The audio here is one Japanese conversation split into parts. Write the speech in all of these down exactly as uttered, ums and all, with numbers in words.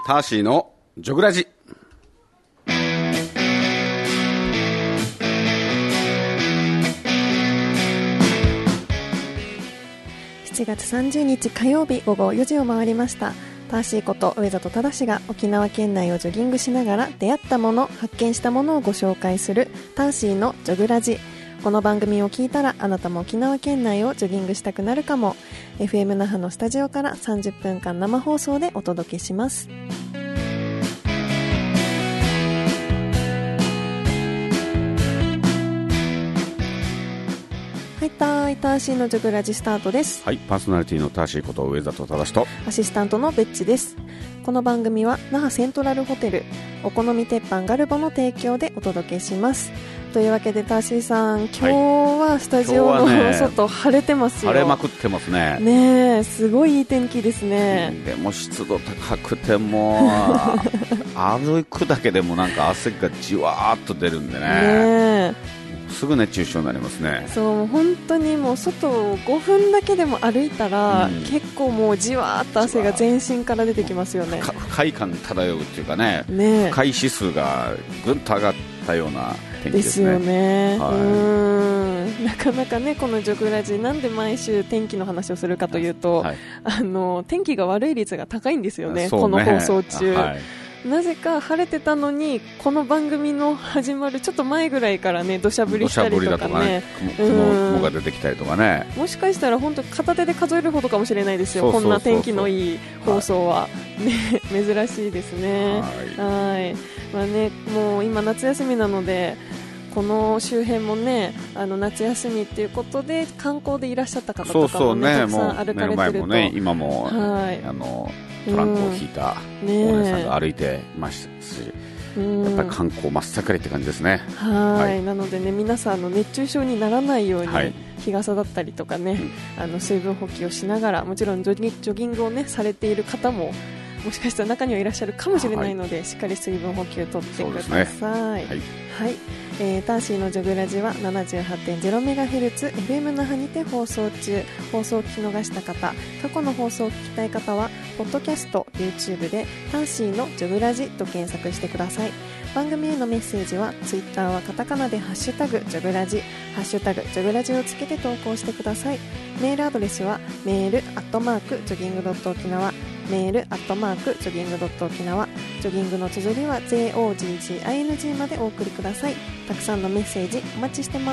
ターシーのジョグラジ。 しちがつさんじゅうにち火曜日午後よじを回りました。ターシーこと上里忠が沖縄県内をジョギングしながら出会ったもの、発見したものをご紹介するターシーのジョグラジ。この番組を聞いたらあなたも沖縄県内をジョギングしたくなるかも。 エフエム 那覇のスタジオからさんじゅっぷんかん生放送でお届けします。はい、ターイターシーのジョグラジスタートです。 はい、パーソナリティのターシーこと上里忠とアシスタントのベッチです。この番組は那覇セントラルホテルお好み鉄板ガルボの提供でお届けします。というわけでターシーさん、今日はスタジオの、はい、外晴れてますよ。 晴れまくってますね。 ねえ、すごいいい天気ですね。 でも湿度高くても歩くだけでもなんか汗がじわーっと出るんで ね, ねすぐ熱中症になりますね。 そう、本当にもう外をごふんだけでも歩いたら、うん、結構もうじわーっと汗が全身から出てきますよね。 不快感漂うっていうか ね, ね不快指数がぐんと上がったような天気ですね。 ですよね、 はい、 うーん、なかなかね、このジョグラジなんで毎週天気の話をするかというと、はい、あの天気が悪い率が高いんですよ ね, ねこの放送中、はい、なぜか晴れてたのにこの番組の始まるちょっと前ぐらいからね土砂降りしたりとかね、 雲が出てきたりとかね、 もしかしたら本当片手で数えるほどかもしれないですよ。こんな天気のいい放送は、はいね、珍しいですね。はいはい、まあね、もう今夏休みなのでこの周辺もね、あの夏休みっていうことで観光でいらっしゃった方とかも、ね、 そうそうね、 たくさん歩かれてると、 目の前もね、今も、はい、あのトランクを引いたお姉さんが歩いてましたし、うん、やっぱり観光真っ盛りって感じですね。 はい、はい、なのでね、皆さんの熱中症にならないように、はい、日傘だったりとかね、うん、あの水分補給をしながら、もちろんジョギ、ジョギングをねされている方ももしかしたら中にはいらっしゃるかもしれないので、はい、しっかり水分補給とってください。ね、はい、はい、えー、ターシーのジョグラジは ななじゅうはちてんゼロメガヘルツ エフエム 那覇にて放送中。放送を聞き逃した方、過去の放送を聞きたい方はポッドキャスト、YouTube でターシーのジョグラジと検索してください。番組へのメッセージはツイッターはカタカナでハッシュタグジョグラジ、ハッシュタグジョグラジをつけて投稿してください。メールアドレスはメールアットマークジョギングドット沖縄、メールアットマークジョギングドット沖縄、ジョギングの綴りは ジョグ までお送りください。たくさんのメッセージお待ちしてます。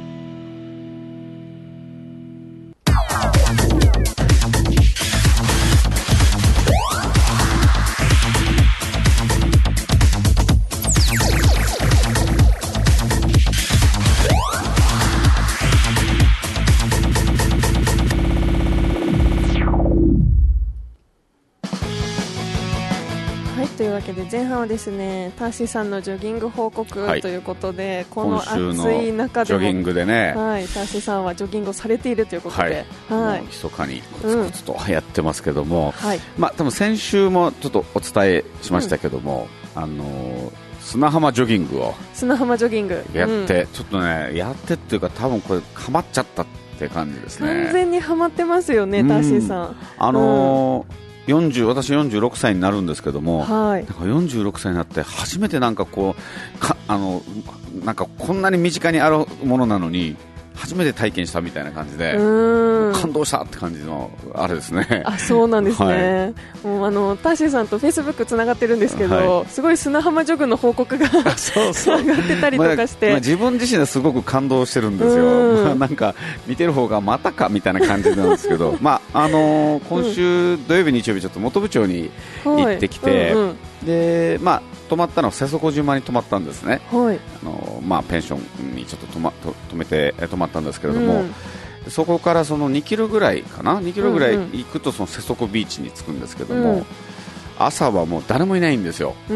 というわけで前半はですね、ターシーさんのジョギング報告、はい、ということで、この暑い中でもジョギングでね、 はい、ターシーさんはジョギングをされているということで、 はいはい、もう密かにコツコツとやってますけども、うん、はい、まあ、多分先週もちょっとお伝えしましたけども、うん、あの砂浜ジョギングを砂浜ジョギングやって、うん、ちょっとねやってっていうか多分これハマっちゃったって感じですね。 完全にハマってますよね、うん、ターシーさん。 あのーうんよんじゅう私よんじゅうろくさいになるんですけども、はい、なんかよんじゅうろくさいになって初めてなんかこうかあのなんかこんなに身近にあるものなのに初めて体験したみたいな感じで、う感動したって感じのあれですね。 あ、そうなんですね。はい、もうあのターシーさんとフェイスブックつながってるんですけど、はい、すごい砂浜ジョグの報告がそうそうつながってたりとかして、まあまあ、 自分自身はすごく感動してるんですよ。まあ、なんか見てる方がまたかみたいな感じなんですけど、まああのー、今週土曜日日曜日ちょっと本部町に行ってきて、はい、うんうん、でまあ泊まったのは瀬底島に泊まったんですね。はい、あのまあ、ペンションにちょっと泊ま、と泊めて泊まったんですけれども、うん、そこからそのにキロぐらいかなにキロぐらい行くとその瀬底ビーチに着くんですけども、うん、朝はもう誰もいないんですよ。うん、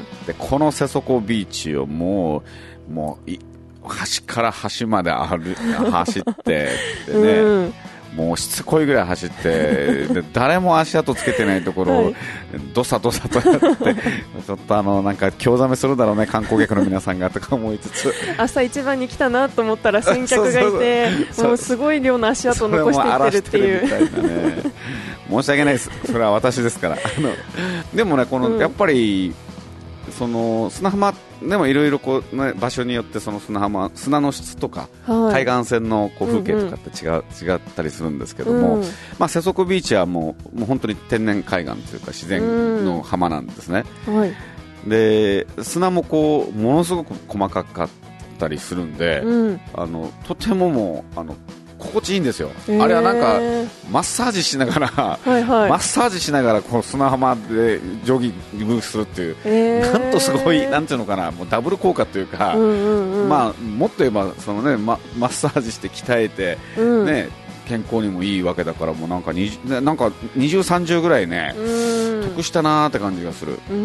でこの瀬底ビーチをもう、もう端から端まで歩走ってでね、うん、もうしつこいぐらい走ってで誰も足跡つけてないところを、はい、どさどさとやってちょっとあのなんか興ざめするだろうね観光客の皆さんがとか思いつつ、朝一番に来たなと思ったら先客がいてもうすごい量の足跡を残していってるっていう申し訳ないです、それは私ですからあのでもねこの、うん、やっぱりその砂浜でもいろいろこう、ね、場所によってその砂浜砂の質とか、はい、海岸線のこう風景とかって違う、うんうん、違ったりするんですけども、うんまあ、瀬底ビーチはもう、もう本当に天然海岸というか自然の浜なんですね、うんはい、で砂もこうものすごく細かかったりするんで、うん、あのとてももうあの心地いいんですよ、えー、あれはなんかマッサージしながら、はいはい、マッサージしながらこう砂浜でジョギングするっていう、えー、なんとすごいなんていうのかな、もうダブル効果というか、うんうんうん、まあ、もっと言えばその、ね、マ, マッサージして鍛えて、うんね、健康にもいいわけだから、もうなんかになんかにじゅうさんじゅうぐらいね、うん、得したなーって感じがする、うん、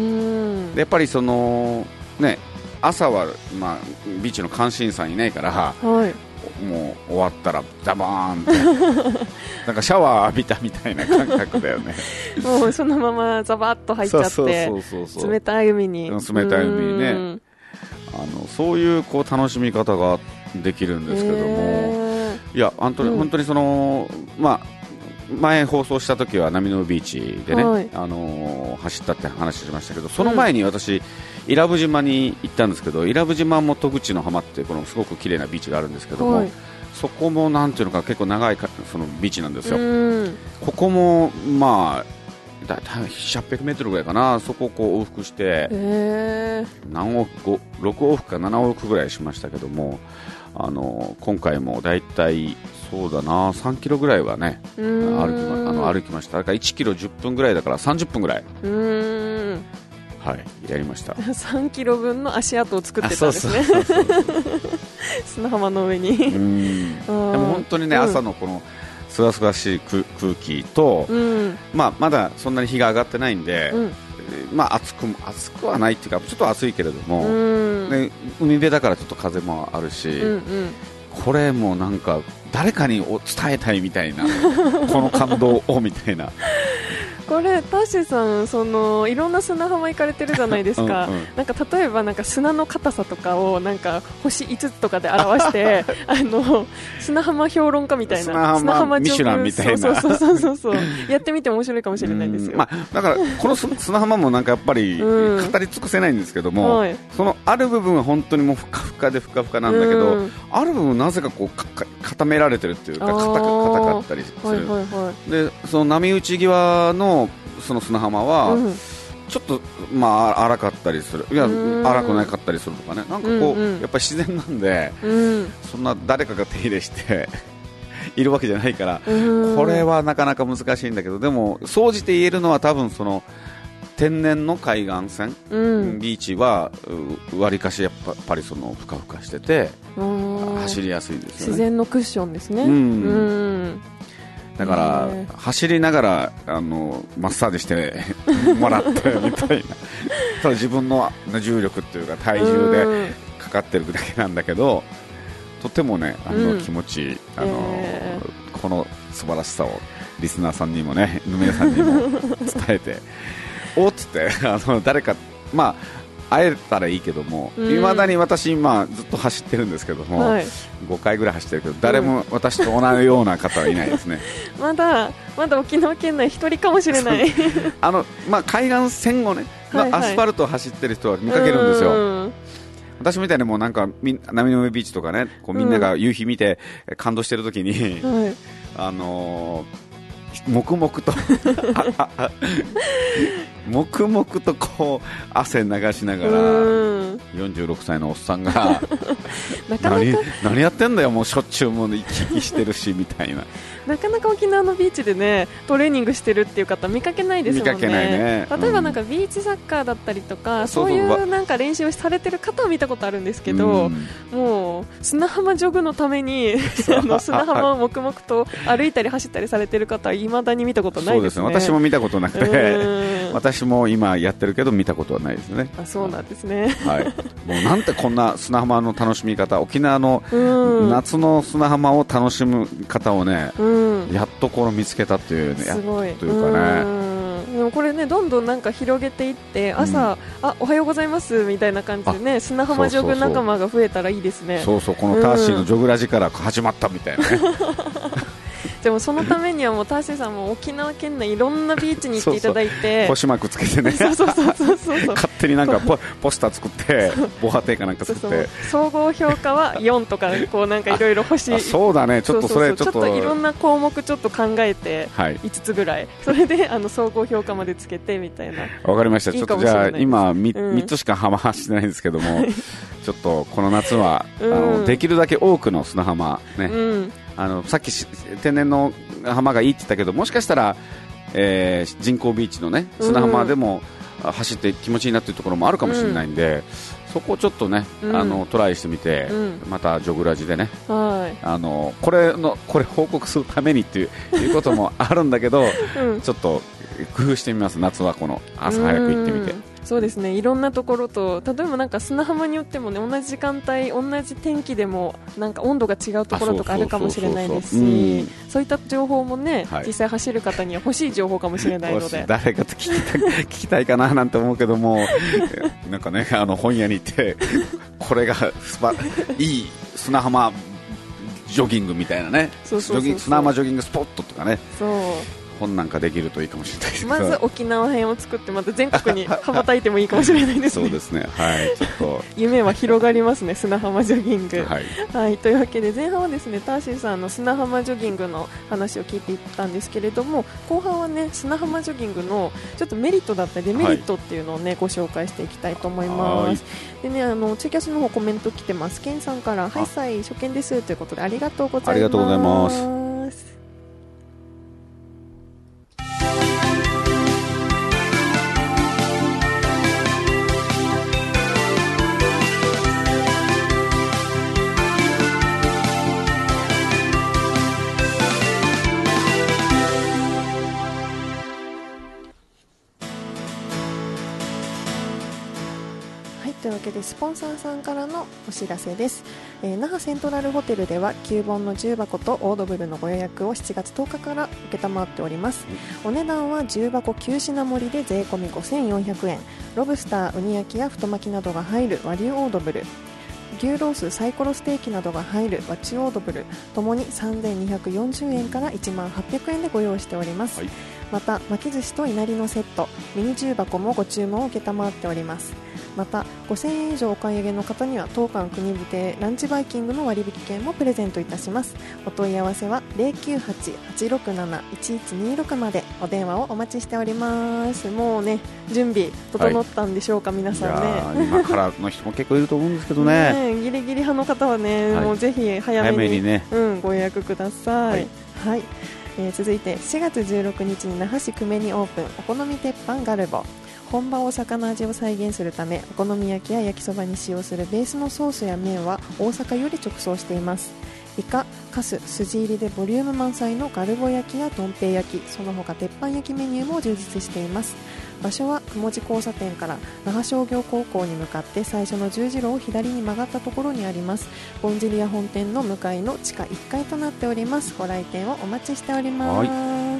でやっぱりその、ね、朝は、まあ、ビーチの監視員さんいないから、はいもう終わったらザバーンってなんかシャワー浴びたみたいな感覚だよねもうそのままザバッと入っちゃってそうそうそうそう冷たい海に冷たい海にねあのそういうこう楽しみ方ができるんですけども、いや本当に、うん、本当にそのまあ前放送した時は波のビーチでね、はい、あのー、走ったって話しましたけど、その前に私、うん、伊良部島に行ったんですけど、伊良部島も戸口の浜っていうこのすごく綺麗なビーチがあるんですけども、はい、そこもなんていうのか結構長いそのビーチなんですよ。ここもまあだいたいななひゃくメートルぐらいかな、そこをこう往復して何往復ろく往復かなな往復ぐらいしましたけども、あの今回もだいたいそうだなさんキロぐらいはね歩き ま, あの歩きました。だからいちキロじゅっぷんぐらいだからさんじゅっぷんぐらい、うーん、はい、やりましたさんキロぶんの足跡を作ってたんですね砂浜の上にうんでも本当にね、うん、朝のこのすがすがしい 空, 空気と、うんまあ、まだそんなに日が上がってないんで、うんまあ、暑く暑くはないっていうかちょっと暑いけれども、うんで海辺だからちょっと風もあるし、うんうん、これもなんか誰かに伝えたいみたいなこの感動をみたいなこれタッシーさんそのいろんな砂浜行かれてるじゃないですかうん、うん、なんか例えばなんか砂の硬さとかをなんか星いつつとかで表してあの砂浜評論家みたいな砂浜、砂浜ミシュランみたいなそうそうそうそうそうやってみて面白いかもしれないですよ、 まあ、だからこの砂浜もなんかやっぱり語り尽くせないんですけども、うんはい、そのある部分は本当にもうふかふかでふかふかなんだけど、うん、ある部分なぜかこうかか固められてるっていうか硬かったりする、はいはいはい、でその波打ち際のその砂浜は、うん、ちょっと、まあ、荒かったりする、いや荒くなかったりするとかね、なんかこう、うんうん、やっぱり自然なんで、うん、そんな誰かが手入れしているわけじゃないから、うん、これはなかなか難しいんだけど、でも総じて言えるのは多分その天然の海岸線、うん、ビーチはわりかしやっぱりそのふかふかしてて走りやすいですよね。 自然のクッションですね、うんうんだから走りながらあのマッサージしてもらってみたいなただ自分の重力っていうか体重でかかってるだけなんだけど、とてもねあの、うん、気持ちいいあの、えー、この素晴らしさをリスナーさんにもねぬめさんにも伝えておっつってあの誰かまあ会えたらいいけども、いま、うん、だに私今ずっと走ってるんですけども、はい、ごかいぐらい走ってるけど誰も私と同じような方はいないですねまだまだ沖縄県内一人かもしれないあの、まあ、海岸線をね、はいはい、アスファルトを走ってる人は見かけるんですよ。私みたいにもうなんか波の上ビーチとかねこうみんなが夕日見て感動してる時に、はい、あのー黙々と黙々とこう汗流しながらよんじゅうろくさいのおっさんがなかなか 何, 何やってんだよもうしょっちゅうもう行き来してるしみたいななかなか沖縄のビーチでねトレーニングしてるっていう方見かけないですもんね。 見かけないね、 例えばなんかビーチサッカーだったりとか、うん、そういうなんか練習をされてる方を見たことあるんですけど、うん、もう砂浜ジョグのためにあの砂浜を黙々と歩いたり走ったりされてる方はいまだに見たことないですね。 そうですね、私も見たことなくて私も今やってるけど見たことはないですね。 あ、そうなんですね、 はい、もうなんてこんな砂浜の楽しみ方、沖縄の夏の砂浜を楽しむ方をね、うん、やっとこの見つけたっていうね、すごいというかね、 うんでもこれねどんどんなんか広げていって朝、うん、あおはようございますみたいな感じでね砂浜ジョグ仲間が増えたらいいですね。 そうそう、このターシーのジョグラジから始まったみたいなね、 でもそのためにはもうターシーさんも沖縄県内いろんなビーチに行っていただいて星マークつけてねそうそうそうそうそう勝手になんか ポ, ポスター作って防波堤かなんか作って、 そうそう総合評価はよんとかこうなんかいろいろ星そうだね、ちょっとそれちょっといろんな項目ちょっと考えていつつぐらい、はい、それであの総合評価までつけてみたいな。 わかりました。ちょっとじゃあ今 3, うん、 みっつしか浜走ってないんですけどもちょっとこの夏は、うん、あのできるだけ多くの砂浜ね、うん、あのさっき天然の浜がいいって言ったけど、もしかしたら、えー、人工ビーチのね砂浜でも走って気持ちいいなっていうところもあるかもしれないんで、うん、そこをちょっとね、うん、あのトライしてみて、うん、またジョグラジでね、はい、あのこれのこれ報告するためにっていう、いうこともあるんだけど、うん、ちょっと工夫してみます。夏はこの朝早く行ってみて。 そうですね、いろんなところと、例えばなんか砂浜によってもね、同じ時間帯同じ天気でもなんか温度が違うところとかあるかもしれないですし、そういった情報もね、はい、実際走る方には欲しい情報かもしれないので誰かと聞きたい、聞きたいかななんて思うけどもなんかね、あの本屋に行ってこれがすばいい砂浜ジョギングみたいなね、そうそうそうそう、砂浜ジョギングスポットとかね、そう本なんかできるといいかもしれないですけど、 まず沖縄編を作ってまた全国に羽ばたいてもいいかもしれないですね。 そうですね、はい、ちょっと夢は広がりますね、砂浜ジョギング、はいはい、というわけで前半はですね、ターシーさんの砂浜ジョギングの話を聞いていったんですけれども、後半はね、砂浜ジョギングのちょっとメリットだったりデメリットっていうのをね、はい、ご紹介していきたいと思います。でね、あのツイキャスの方コメント来てます。ケンさんから、はいさい初見ですということでありがとうございます。 ありがとうございます。 というわけでスポンサーさんからのお知らせです、えー、那覇セントラルホテルではきゅうぼんの重箱とオードブルのご予約をしちがつとおかから承っております。お値段は重箱きゅう品盛りで税込みごせんよんひゃくえん、ロブスター、ウニ焼きや太巻きなどが入る和流オードブル、牛ロース、サイコロステーキなどが入る和中オードブルともにさんぜんにひゃくよんじゅうえんからいちまんはっぴゃくえんでご用意しております、はい、また巻き寿司といなりのセット、ミニ重箱もご注文を承っております。またごせんえん以上お買い上げの方には当館国指定ランチバイキングの割引券もプレゼントいたします。お問い合わせは ゼロきゅうはち はちろくなな いちいちにろく までお電話をお待ちしております。もうね、準備整ったんでしょうか、はい、皆さんね。 今からの人も結構いると思うんですけどねね、ギリギリ派の方はね、はい、もうぜひ早めに、早めにね、うん、ご予約ください。はい、はい、えー、続いてしがつじゅうろくにちに那覇市久米にオープン、お好み鉄板ガルボ。本場大阪の味を再現するため、お好み焼きや焼きそばに使用するベースのソースや麺は大阪より直送しています。イカ、カス、筋入りでボリューム満載のガルボ焼きやどん兵衛焼き、その他鉄板焼きメニューも充実しています。場所は雲寺交差点から那覇商業高校に向かって最初の十字路を左に曲がったところにあります。ボンジリア本店の向かいの地下いっかいとなっております。ご来店をお待ちしております。はい、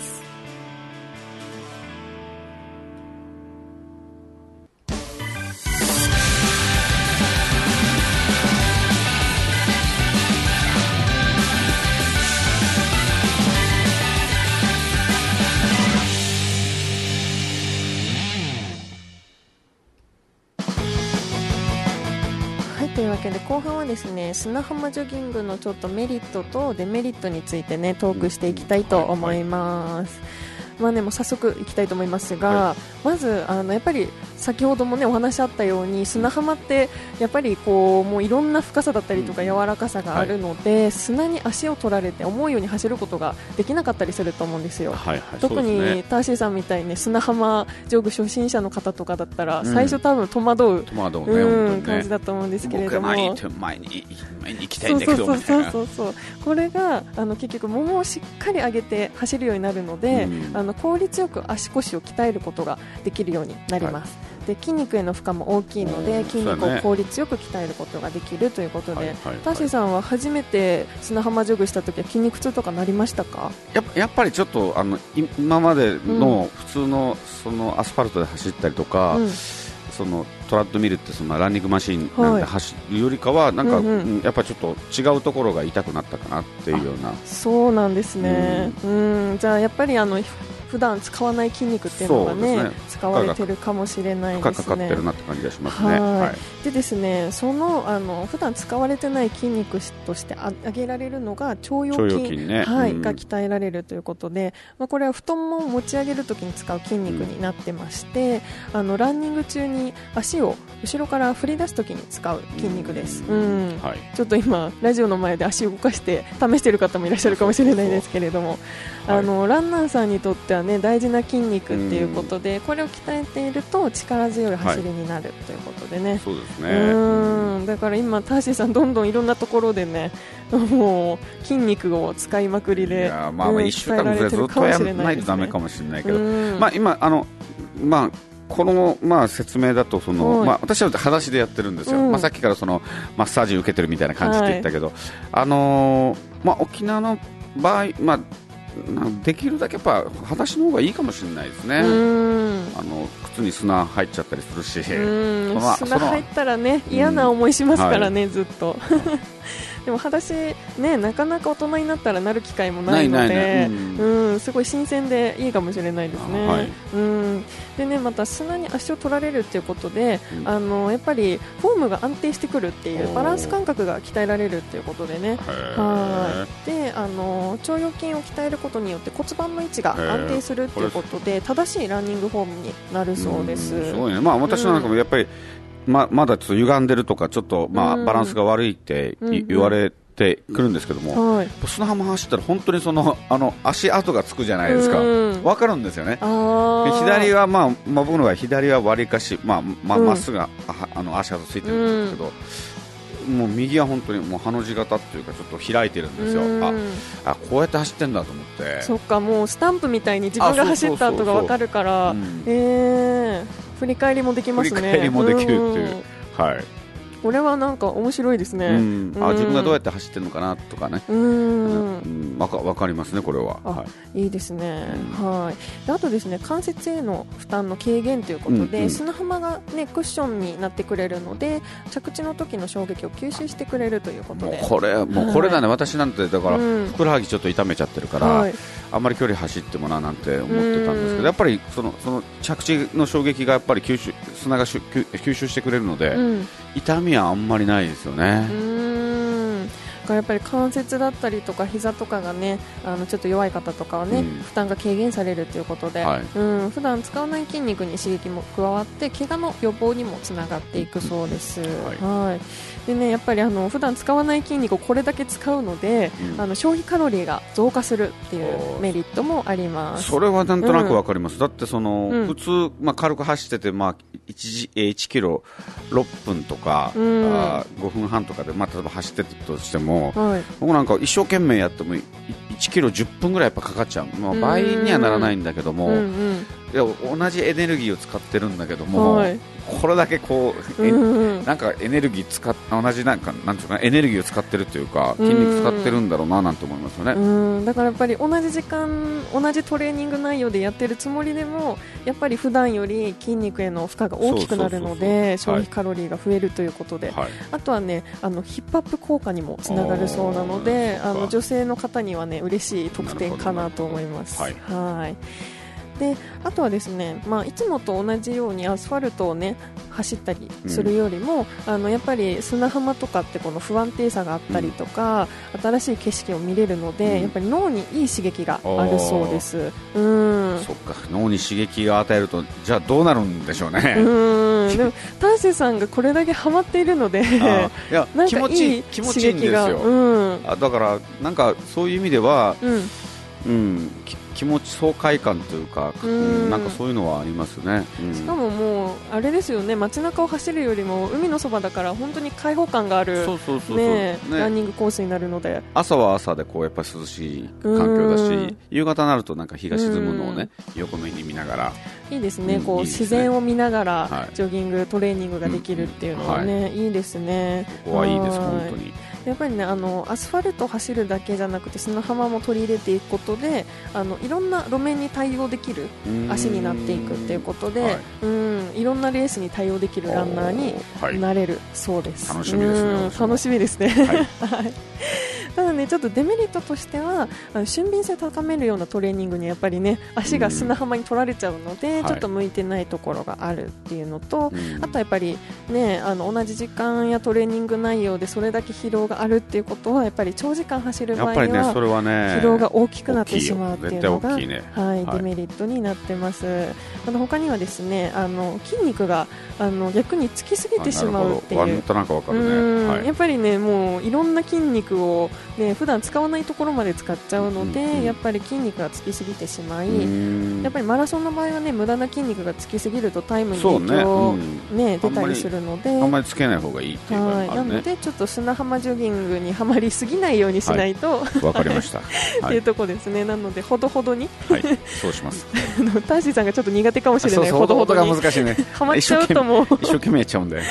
というわけで後半はですね、砂浜ジョギングのちょっとメリットとデメリットについてね、トークしていきたいと思います。まあね、もう早速いきたいと思いますが、はい、まずあのやっぱり先ほどもねお話あったように砂浜ってやっぱりこうもういろんな深さだったりとか柔らかさがあるので、はい、砂に足を取られて思うように走ることができなかったりすると思うんですよ。はいはい、特に、ね、ターシーさんみたいに、ね、砂浜ジョグ初心者の方とかだったら、うん、最初多分戸惑う、戸惑うね、うん、感じだと思うんですけれども、 前に前に前に行きたいんだけどみたいな。 そうそうそうそう、これがあの結局ももをしっかり上げて走るようになるので、うん、あの効率よく足腰を鍛えることができるようになります。はい、で筋肉への負荷も大きいので筋肉を効率よく鍛えることができるということで、はいはいはい、ターシーさんは初めて砂浜ジョグした時は筋肉痛とかなりましたか？ やっぱ、やっぱりちょっとあの今までの普通の、そのアスファルトで走ったりとか、うん、 そのトラッドミルってそのランニングマシンなんで走るよりかはなんか、うんうん、やっぱりちょっと違うところが痛くなったかなっていうような。 そうなんですね、うん、うん、じゃあやっぱりあの普段使わない筋肉っていうのが ね, ね使われてるかもしれないですね。 負荷かかってるなって感じがしますね。はい、はい、 でですね、そのあの普段使われてない筋肉としてあ挙げられるのが腸腰筋、 ね、 はい、 うん、 が鍛えられるということで、まあ、これは太ももを持ち上げるときに使う筋肉になってまして、うん、あのランニング中に足を後ろから振り出すときに使う筋肉です、うんうん、はい、ちょっと今ラジオの前で足を動かして試している方もいらっしゃるかもしれないですけれども、あの、はい、ランナーさんにとっては、ね、大事な筋肉っていうことで、これを鍛えていると力強い走りになるということでね、はい、 そうですね、 うん、だから今ターシーさんどんどんいろんなところでねもう筋肉を使いまくりで、いや、 まあ、まあいっしゅうかんぐらいずっとやらないとダメかもしれないけど、まあ、今あの、まあこの、まあ、説明だとその、まあ、私は裸足でやってるんですよ、うん、まあ、さっきからそのマッサージ受けてるみたいな感じで言ったけど、はい、あのーまあ、沖縄の場合、まあ、できるだけやっぱ裸足の方がいいかもしれないですね。うん、あの靴に砂入っちゃったりするし、 うん、砂入ったらね嫌な思いしますからね、うん、はい、ずっとでも裸足、ね、なかなか大人になったらなる機会もないので、ないないない、うん、うん、すごい新鮮でいいかもしれないですね、はい、うん、でね、また砂に足を取られるということで、うん、あのやっぱりフォームが安定してくるっていうバランス感覚が鍛えられるということでね、はい、であの腸腰筋を鍛えることによって骨盤の位置が安定するということで正しいランニングフォームになるそうです。 うん、すごいね、まあ、私なんかもやっぱり、うん、ま, まだちょっと歪んでるとかちょっと、まあ、バランスが悪いって言われてくるんですけども、うんうん、砂浜走ったら本当にそのあの足跡がつくじゃないですか、うん、分かるんですよね。左は、まあまあ、僕の場合左はわりかし、まあまあ、まっすぐ、うん、ああの足跡ついてるんですけど、うん、もう右は本当にもうハの字型っていうかちょっと開いてるんですよ、うん、ああこうやって走ってんだと思って。そっか、もうスタンプみたいに自分が走った後が分かるから、えー振り返りもできますね。 振り返りもできるっていう、うん、はい。 これはなんか面白いですね。 うん、あ、自分がどうやって走ってるのかなとかね、うん、うん、わか、わかりますね、これは。 はい、いいですね、うん、はい。であとですね、関節への負担の軽減ということで、うんうん、砂浜が、ね、クッションになってくれるので着地の時の衝撃を吸収してくれるということで、 もうこれ、もうこれだね、はい、私なんてだから、うん、ふくらはぎちょっと痛めちゃってるから、はい、あんまり距離走ってもななんて思ってたんですけど、やっぱりその、その着地の衝撃がやっぱり吸収砂が吸収してくれるので、うん、痛みはあんまりないですよね。うーん、やっぱり関節だったりとか膝とかがね、あのちょっと弱い方とかはね、うん、負担が軽減されるということで、はい、うん、普段使わない筋肉に刺激も加わって怪我の予防にもつながっていくそうです、はい、はい。でね、やっぱりあの普段使わない筋肉をこれだけ使うので、うん、あの消費カロリーが増加するっていうメリットもあります。 それはなんとなくわかります、うん、だってその、うん、普通、まあ、軽く走ってて、まあ、1, 1キロろっぷんとか、うん、あごふんはんとかで、まあ、例えば走ってたとしても、はい、僕なんか一生懸命やってもいちキロじゅっぷんぐらいやっぱかかっちゃう、まあ、倍にはならないんだけども、うんうん、いや同じエネルギーを使ってるんだけども、はい、これだけこう、うんうん、なんかエネルギー使っ同じなんかなんていうかエネルギーを使ってるというか筋肉使ってるんだろうななんて思いますよね。 うん、だからやっぱり同じ時間同じトレーニング内容でやってるつもりでもやっぱり普段より筋肉への負荷が大きくなるので消費カロリーが増えるということで、はい、あとはね、あのヒップアップ効果にもつながるそうなので、あの女性の方にはね嬉しい特典かなと思います。はい、はい。であとはですね、まあ、いつもと同じようにアスファルトを、ね、走ったりするよりも、うん、あのやっぱり砂浜とかってこの不安定さがあったりとか、うん、新しい景色を見れるので、うん、やっぱり脳にいい刺激があるそうです。うん、 そっか、脳に刺激を与えるとじゃあどうなるんでしょうね。 うんでもターシェさんがこれだけハマっているのでいやなんかいい刺激が、うん、あだからなんかそういう意味では、うんうん、気持ち爽快感というか、うん、なんかそういうのはありますね、うん、 しかももうあれですよね、街中を走るよりも海のそばだから本当に開放感があるランニングコースになるので、 朝は朝でこうやっぱり涼しい環境だし、夕方になるとなんか日が沈むのをね横目に見ながらいいですね、こう、うん、いいですね、自然を見ながら、はい、ジョギングトレーニングができるっていうのはね、うんはい、いいですね。 ここはいいです本当に。 やっぱりね、あのアスファルトを走るだけじゃなくて砂浜も取り入れていくことで、あのいろんな路面に対応できる足になっていくっていうことで、はい、うんいろんなレースに対応できるランナーになれるそうです。 楽しみですね。 楽しみですね。はい。ただね、ちょっとデメリットとしては、あの俊敏性を高めるようなトレーニングにやっぱりね、足が砂浜に取られちゃうので、うん、ちょっと向いてないところがあるっていうのと、はい、あとはやっぱりね、あの同じ時間やトレーニング内容でそれだけ疲労があるっていうことは、やっぱり長時間走る場合には、ね、それはね、疲労が大きくなってしまうっていうのが、ね、はい、デメリットになってます。あの他にはですね、あの筋肉があの逆につきすぎてしまうっていう、 なんとなくわかるね、はい、 やっぱりね、もういろんな筋肉をね、普段使わないところまで使っちゃうので、うんうん、やっぱり筋肉がつきすぎてしまい、やっぱりマラソンの場合はね、無駄な筋肉がつきすぎるとタイムに影響、ねね、出たりするので、 あんまりつけない方がいいっていうのがあるね。 はい、なのでちょっと砂浜ジョギングにはまりすぎないようにしないと、 はい、わかりました、はい、 っていうところですね。なのでほどほどに、 はい、そうしますターシーさんがちょっと苦手かもしれない。 ほどほどが難しいね。 はまっちゃうともう一生懸命やっちゃうんで、はい、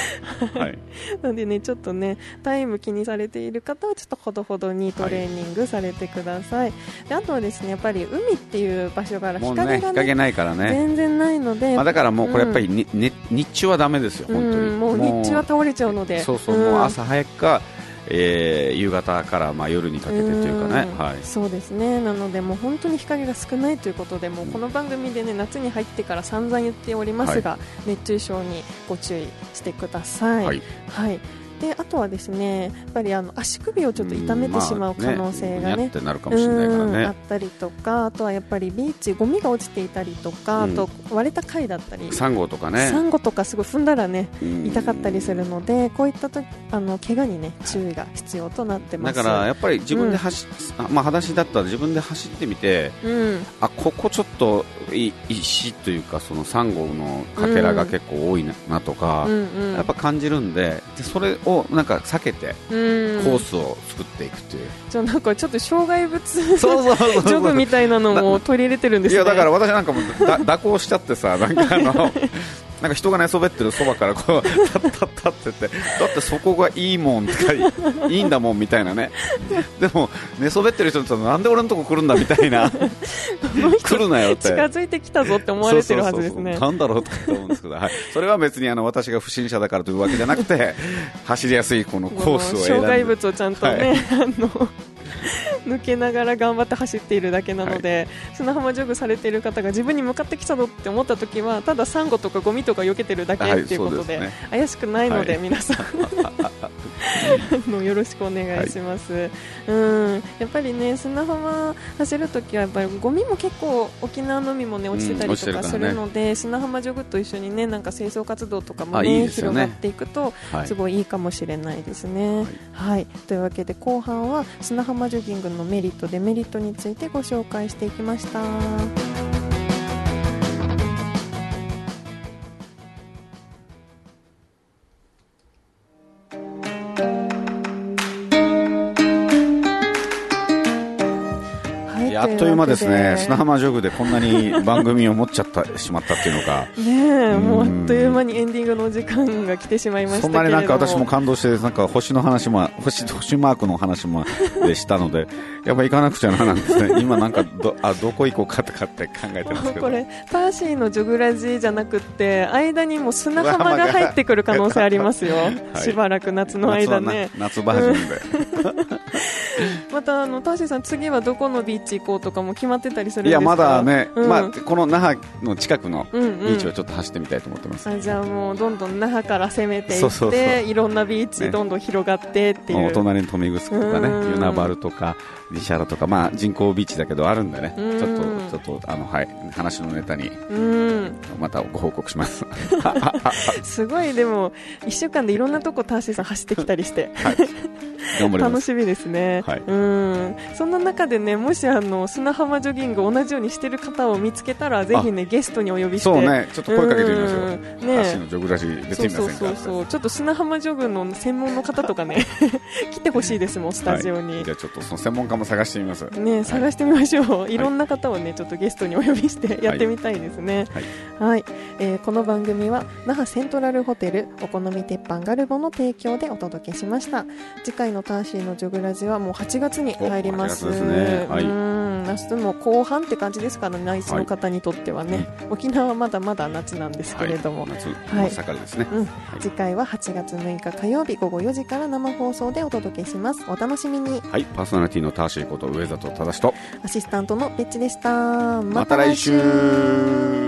なのでね、ちょっとね、タイム気にされている方はちょっとほどほどにトレーニングされてください。であとはですね、やっぱり海っていう場所から日陰が、ね、 もうね、日陰ないからね、 全然ないので、 まあ、だからもうこれやっぱりに、うんね、日中はダメですよ、本当に、うん、 もう日中は倒れちゃうので、 そうそう、うん、もう朝早くか、えー、夕方からまあ夜にかけてというかね、はい、 そうですね。なのでもう本当に日陰が少ないということで、もうこの番組でね、夏に入ってから散々言っておりますが、はい、熱中症にご注意してください。はい、はい。であとはですね、やっぱりあの足首をちょっと痛めてしまう可能性がね、あったりとか、あとはやっぱりビーチゴミが落ちていたりとか、うん、あと割れた貝だったり、 サンゴとかね、 サンゴとかすごい踏んだらね、痛かったりするので、こういったとあの怪我にね注意が必要となってます。 だからやっぱり自分で走、うん、まあ裸足だったら自分で走ってみて、うん、あここちょっと石というかそのサンゴのかけらが結構多いなとか、うんうんうん、やっぱ感じるんで、でそれをなんか避けてコースを作っていくっていう、 じゃあなんかちょっと障害物そうそうそうそうジョグみたいなのも取り入れてるんですね。 いやだから私なんかもだ蛇行しちゃってさ、なんかあのなんか人が寝そべってるそばからこうタッタッタッってって、だってそこがいいもんとかいいんだもんみたいなね。でも寝そべってる人ってなんで俺のとこ来るんだみたいな来るなよって近づいてきたぞって思われてるはずですね。そうそうそうそう、なんだろうとか思うんですけど、はい、それは別にあの私が不審者だからというわけじゃなくて走りやすいこのコースを選んで障害物をちゃんとね、はい、あの抜けながら頑張って走っているだけなので、はい、砂浜ジョグされている方が自分に向かってきたぞって思った時はただサンゴとかゴミとか避けてるだけっていうことで、はい、でね、怪しくないので、はい、皆さんのよろしくお願いします、はい、うんやっぱりね、砂浜走るときはやっぱりゴミも結構沖縄の海もね落ちてたりとかするので、うんね、砂浜ジョグと一緒にね、なんか清掃活動とかも、ね、いい広がっていくとすごいいいかもしれないですね、はいはい、というわけで後半は砂浜ジョギングのメリットデメリットについてご紹介していきました。 あっという間ですね。砂浜ジョグでこんなに番組を持っちゃったしまったっていうのかねえ、もうあっという間にエンディングの時間が来てしまいましたけれども、 そんなになんか私も感動して、なんか星の話も 星, 星マークの話もでしたのでやっぱ行かなくちゃななんですね。今なんか ど, あどこ行こうかとかって考えてますけど、 これターシーのジョグラジじゃなくって間にも砂浜が入ってくる可能性ありますよ、はい、しばらく夏の間ね、 夏, 夏バージョンでまたあのターシーさん、次はどこのビーチ行こうとかも決まってたりするんですか？ いやまだね、うん、まあ、この那覇の近くのビーチをちょっと走ってみたいと思ってます、 うんうん、あじゃあもうどんどん那覇から攻めていって、そうそうそう、いろんなビーチどんどん広がってっていう、ね、 お隣に豊見城とかね、与那原とか西原とか、まあ、人工ビーチだけどあるんでね、ちょっとちょっとあの、はい、話のネタにまたご報告しますすごい、でもいっしゅうかんでいろんなとこターシーさん走ってきたりして、 はい、頑張ります。 楽しみですね、 はい、 うんそんな中でね、もしあの砂浜ジョギング同じようにしてる方を見つけたらぜひねゲストにお呼びして、 そうね、ちょっと声かけてみましょう。 ね、 足のジョグラジ出てみませんか。そうそうそうちょっと砂浜ジョグの専門の方とかね来てほしいですもん、スタジオに、 はい、じゃあちょっとその専門家も探してみますね、探してみましょう、はい、いろんな方をねちょっとゲストにお呼びしてやってみたいですね。はい、はいはい、えー、この番組は那覇セントラルホテルお好み鉄板ガルボの提供でお届けしました。次回のターシーのジョグラジはもうはちがつに入ります。 はちがつですね、はい、 うん夏も後半って感じですからね、内地の方にとってはね、はい、沖縄はまだまだ夏なんですけれども、 はい、夏真っ盛りですね、はい、うん、 次回ははちがつむいか火曜日午後よじから生放送でお届けします。お楽しみに。 はい、パーソナリティのターシーこと上里忠とアシスタントのベッチでした。 また来週。